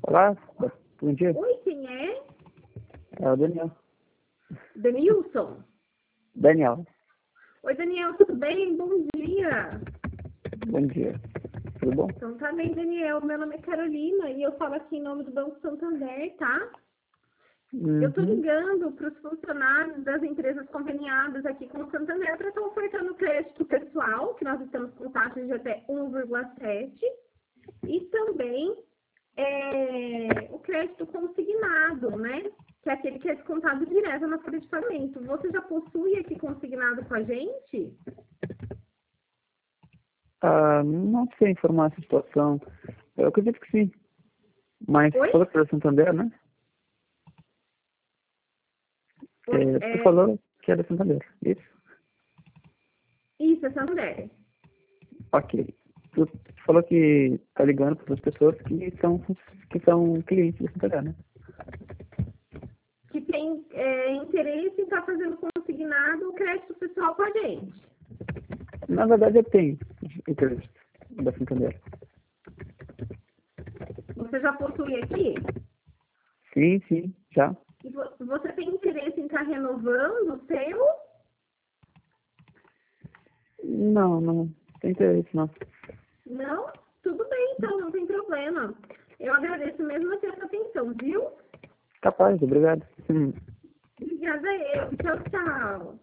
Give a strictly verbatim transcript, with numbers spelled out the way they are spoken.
Olá, bom dia. Oi, quem é? É o Daniel. Denilson. Daniel, Oi, Daniel, tudo bem? Bom dia. bom dia. Tudo bom? Então tá bem, Daniel. Meu nome é Carolina e eu falo aqui em nome do Banco Santander, tá? Eu tô Uhum. ligando para os funcionários das empresas conveniadas aqui com o Santander para estar ofertando crédito pessoal, que nós estamos com taxas de até um vírgula sete, e também é, o crédito consignado, né? Que é aquele que é descontado direto na folha de pagamento. Você já possui esse consignado com a gente? Ah, não sei informar essa situação. Eu acredito que sim. Mas você Oi? falou que era Santander, né? Oi? É, você É, falou que era Santander, isso? isso, é Santander. Ok. Tu falou que tá ligando para as pessoas que são, que são clientes do Santander, né? Que tem é, interesse em estar fazendo consignado o crédito pessoal com a gente. Na verdade, eu tenho interesse da Santander. Você já possui aqui? Sim, sim, já. E vo- você tem interesse em estar renovando o seu? Não, não tem interesse, não. Não? Tudo bem, então, não tem problema. Eu agradeço mesmo a sua atenção, viu? Capaz, obrigado. Hum. Obrigada a eu. Tchau, tchau.